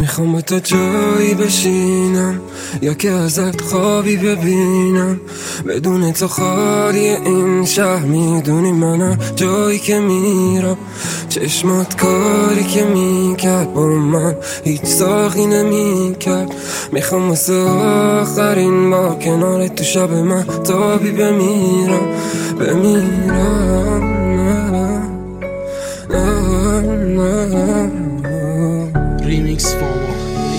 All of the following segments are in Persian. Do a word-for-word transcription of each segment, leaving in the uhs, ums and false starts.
میخوام با تو جایی بشینم یا که ازت خوابی ببینم، بدون تو خالی این شهر. میدونی منم جایی که میرم، چشمات کاری که میکرد با من هیچ ساقی نمیکرد. میخوام واسه آخرین با کنار تو شب من تابی بمیرم بمیرم. ریمیکس فاما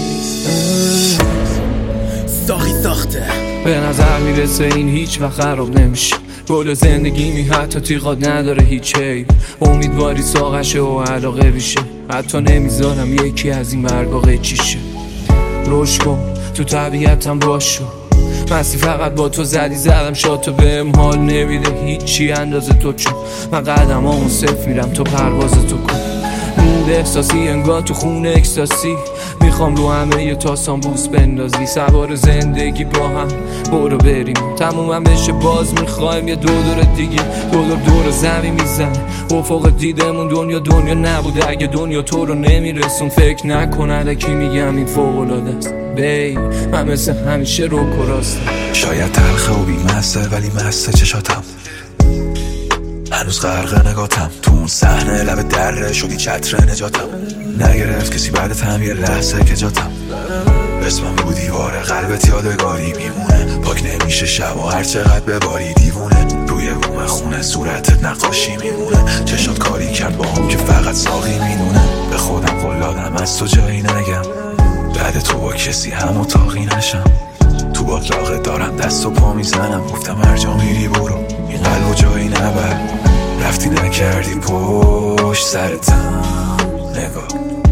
ساخی ساخته. به نظر میرسه این هیچ وقت خراب نمیشه، گل زندگی می حتی تیغات نداره هیچ عیب. امیدواری ساقشه و علاقه بیشه، حتی نمیذارم یکی از این برگا قیچیشه. روش کن تو طبیعتم باشو، مستی فقط با تو زدی زدم شاد تو بهم حال نمیده هیچی اندازه تو، چون من قدم همون صرف میرم تو پرواز تو کن. مود احساسی انگار تو خونه اکستاسی، میخوام رو همه یه تاسان بوس بندازی. سوار زندگی با هم برو بریم تمومم بشه، باز میخوایم یه دو دور دیگه. دو دور دور زمین میزنه افق دیدمون، دنیا دنیا نبوده اگه دنیا تو رو نمیرسون. فکر نکن الکی میگم این فوق‌العاده است بی، من مثل همیشه رو کراستم. شاید تلخه و بیمسته ولی مسته چشاتم، هنوز غرق نگاتم تو اون صحنه لب دره شدی چتر نجاتم. نگرفت کسی بعد هم یه لحظه که جاتم، اسمم رو دیواره قلبت یادگاری میمونه. پاک نمیشه شب و هر چقدر بباری دیوونه، روی بوم خونه صورتت نقاشی میمونه. چشات کاری کرد با هم که فقط ساقی میدونه. به خودم قلادم از تو جایی نگم، بعد تو با کسی هم اتاقی نشم. تو باطلاقه دارم دست و پا میزنم، گفتم هر جا میری برو این قلب و جایی نبر. رفتی نکردی پشت سرتم نگاه،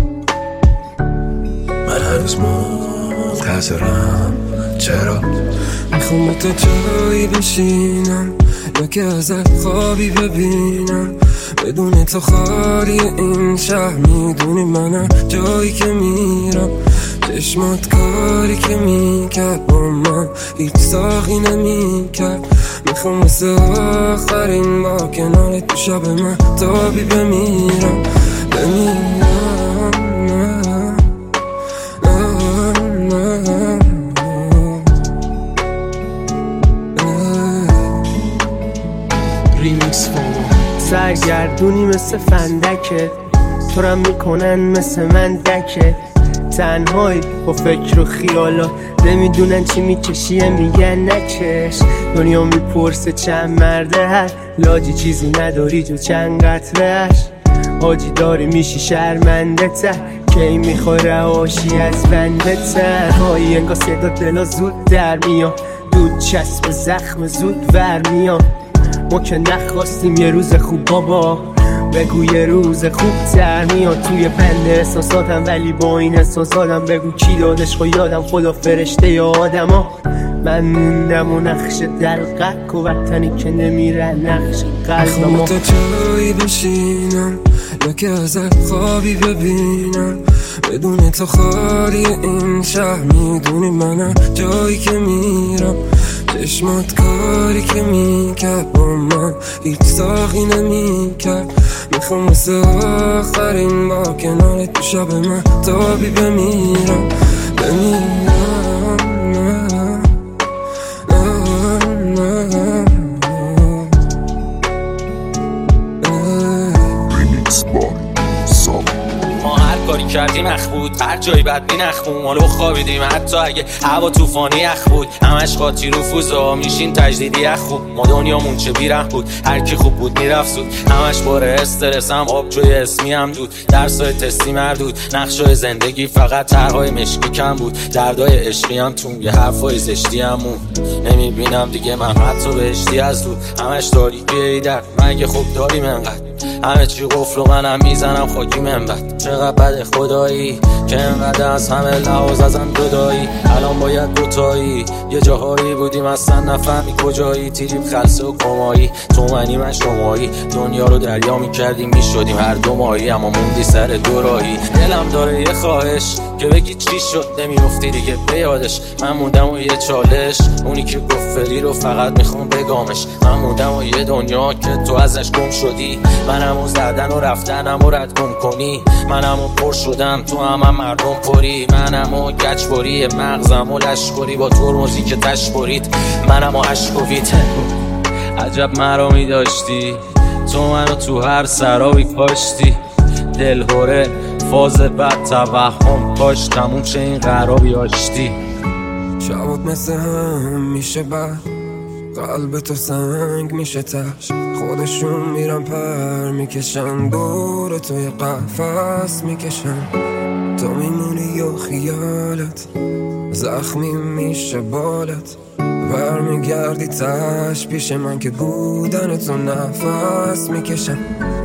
من هنوز منتظرم چرا. میخوام با تو جایی بشینم یا که ازت خوابی ببینم، بدون تو خالی این شهر. میدونی منم جایی که میرم، چشمات کاری که میکرد با من هیچ ساقی نمیکرد. میخوام واسه آخرین با کنار تو شب من تابی بمیرم بمیرم. ریمیکس فاما سرگردونی مثل فندکه، تو رم میکنن مثل من دکه. تنهایی با فکر و خیالات نمیدونن چی میکشیه میگن نکش. دنیا میپرسه چند مرده هست، لاجی چیزی نداری جو چند قطرهش. حاجی داری میشی شرمنده تر، کی میخوای رهاشی از بنده تر. هایی انگاه صدا دلا زود در میان، دود چسب زخم زود ور میان. ما که نخواستیم یه روز خوب بابا، بگو یه روز خوب تر میاد توی پند احساساتم. ولی با این احساساتم بگو کی دادش خو یادم، خدا فرشته یا آدم ها. من موندم و نقش دلقک و وطنی که نمیره نقش قلب ما. میخوام تو جایی بشینم یا که ازت خوابی ببینم، بدون تو خالی این شهر. میدونی منم جایی که میرم، چشمات کاری که میکرد با من هیچ ساقی نمیکرد. میخوام واسه آخرین با کنار تو شب من تابی بمیرم بمیرم. کاری کردیم اخ بود، هر جایی بد بی نخمون مالو خوابیدیم. حتی اگه هوا طوفانی اخ بود، همش خاطی رفوزا میشین تجدیدی اخ خوب. ما دنیامون چه بیرحم بود، هر کی خوب بود میرفت زود. همش باره استرسم آبجوی اسمی هم دود، درسای تستی مردود. نقشای زندگی فقط طرحای مشکی کم بود، دردای عشقی هم تو یه حرفای زشتی همون. نمیبینم دیگه من حتی بهشتی از دود، همش تاریکی در مگه خوب داریم انقدر. همه چی قفل و منم میزنم خاکی منبت. چقدر بده خدایی که انقدر از همه لحاظ ازم جدایی. الان باید دوتایی یه جاهایی بودیم اصلا نفهمی کجایی. تیریم خلصه و کمایی، تو منی من شمایی. دنیا رو دریا میکردیم میشدیم هر دو ماهی، اما موندی سر دوراهی. دلم داره یه خواهش که بگی چی شد نمیافتی دیگه به یادش. من موندم و یه چالش، اونی که گفت فری رو فقط میخوام بگامش. من موندم و یه دنیا که تو ازش گم شدی. منم و زدن و رفتنم و رد گم کنی، منم و پر شدم تو هم, هم مردم پری، منم و گچبری مغزم و لشکری با ترمزی که تش برید، منم و اشکویت. عجب مرا می داشتی تو، منو تو هر سرابی کاشتی، دلهوره فاز بد توهم کاش تموم چه این قرابی آشتی. شبات مثل هم میشه بد، قلب تو سنگ میشه تش، خودشون میرن پر میکشن، دور توی قفس میکشن، تو میمونی و خیالت زخمی میشه بالت، برمیگردی تش پیش من که بودن تو نفس میکشن.